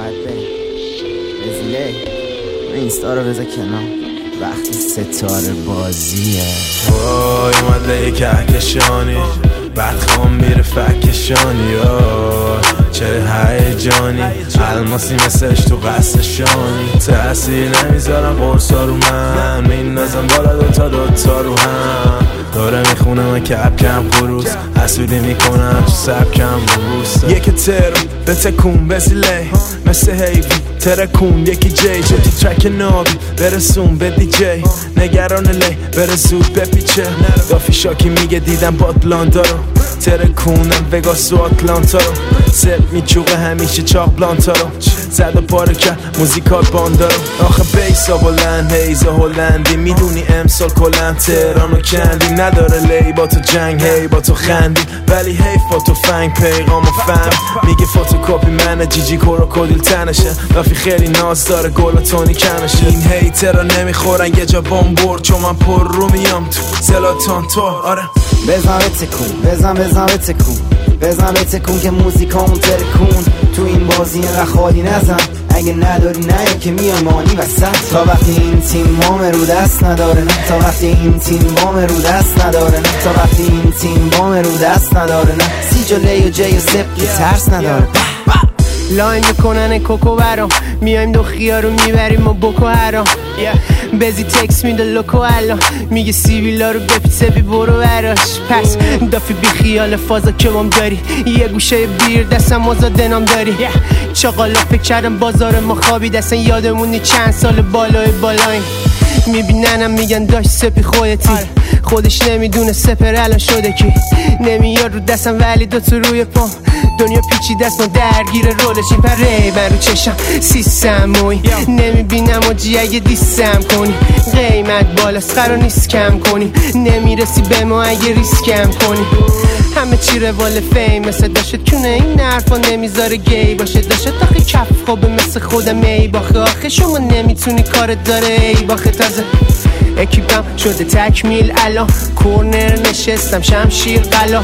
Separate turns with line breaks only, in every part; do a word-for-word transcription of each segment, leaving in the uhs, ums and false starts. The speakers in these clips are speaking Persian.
بزیله اینستا رو بذار کنار وقتی ستاره بازیه.
وای اومده کهکشانی بعد خوام میره فکشانی. چه هیجانی الماسی مثلش تو قصشانی. تأثیر نمیذارم قرصا رو من میندازم بالا دوتا دوتا رو هم. داره میخونه من کپ کم خروس حسودی میکنم تو سبکم روستا. یکی تر بتکون بزیله مثل هیوی ترکون یکی جی جی تو ترک نابی برسون به دی جی نگران لی بره زود بپیچه. دافی شاکی میگه دیدم باتلاندا رو ترکونم وگاس و آتلانتا رو. سب میچوقه همیشه چاق بلانتا رو زد و پاره کرد موزیکات باندا رو. آخه بیسا بلند هیزا هلندی میدونی امسال کلن تهران و کندی. نداره لی با تو جنگ هی با تو خندی ولی هی فوتو فنگ پیغام و فهم میگه فوتوکاپی منه جیجی کروکودیل تنشه. رافی خیلی ناز داره گل و تونی کنشه. این هیترا نمیخورن یه جا بام برد چون من پر رو میام تو زلاتان تو. آره
بزن بتکون بزن بزن بتکون بزن بتکون که موزیکامون ترکون. تو این بازی اینقدر خالی نزن اگه نداری نه که میای مانی وسط. تا وقتی این تیم بام رو دست نداره نه تا وقتی این تیم بام رو دست نداره نه تا وقتی این تیم بام رو دست نداره نه. سی جلی و جی و سب که ترس نداره.
لاین میکنن کوکو برام میایم دو خیار رو میبریم و بکو هرام. بزی تکس میده لوکو الان میگه سیویلا رو بپیسه بی برو براش. پس دافی بی خیال فازا که بام داری یه گوشه بیر دستم آزاده نام داری. چاقالا فکر کردم بازار ما خوابی دستن یادمونی چند سال بالای بالایم. میبیننم میگن داشت سپی خودتی خودش نمیدونه سپر الان شده کی. نمیاد رو دستم ولی دوتو روی پام دنیا پیچی دست ما درگیر رولشیم. پره بر رو چشم سیستم موی نمیبینم و جی اگه دیستم کنی. قیمت بالاست قرار نیست کم کنی نمیرسی به ما اگه ریسکم کنی. همه چی روال فیم مثل داشت کنه این حرفا نمیذاره گی باشه. داشت آخه کف خوبه مثل خودم ای باخه. آخه شما نمیتونی کارت داره ای باخه. تازه اکیپم شده تکمیل الان کورنر نشستم شمشیر قلا.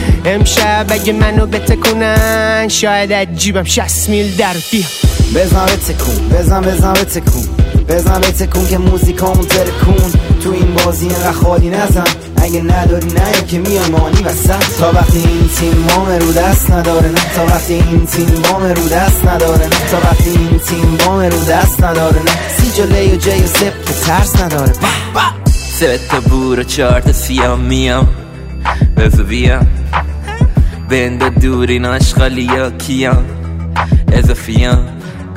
امشب اگه منو بتکونن شاید از جیبم شصت میل در بیا.
بزن بتکون بزن بزن بتکون بزن بتکون که موزیکامون ترکون. تو این بازی اینقدر خالی نزن اگه نداری نه که میای مانی وسط. تا وقتی این تیم بام رو دست نداره نه تا وقتی این تیم بام رو دست نداره نه تا وقتی این تیم بام رو دست نداره نه. سی جلی و جی و سب که ترس نداره.
سه تا بور و چهار تا سیام میام بزو بیام بنده دورین آشغالی ها کیان اضافیان.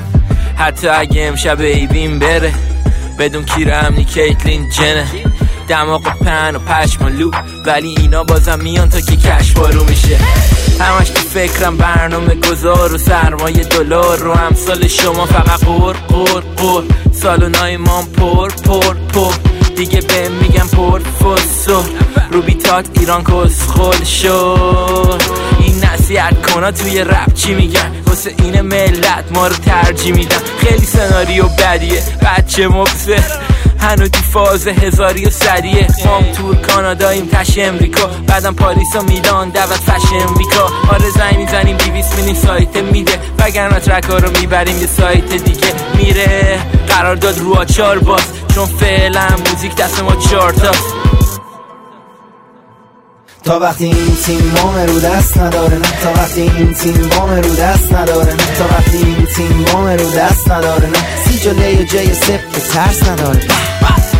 حتی اگه امشب ایبین بره بدون کیر امنی کیتلین جنه. دماغ و پن و پشم و لو ولی اینا بازم میان تا که کش بارو میشه. همش تو فکرم برنامه گذار و سرمایه دلار رو امثال شما فقط قور قور قور. سالونای مام پر پر پر دیگه به میگم پر فسو رو بیتات ایران کسخل شد. این نصیحت کنا توی رپ چی میگن واسه این ملت ما رو ترجیح میدن. خیلی سناریو بدیه بچه مبصر هنو دی فاز هزاری و سریه. مام تور کاناداییم تش امریکا بعدم پاریس و میلان دعوت فش امریکا. آره زنگ میزنیم دیویس میلین سایت میده وگرنه ترکا رو میبریم یه سایت دیگه میره. قرار داد رو آچار باز چون فعلا موزیک دست ما چارتاست.
تا وقتی این تیم بام رو دست نداره نه تا وقتی این تیم بام رو دست نداره نه تا وقتی این تیم بام رو دست نداره نه. سی جلی و جی و سب که ترس نداره.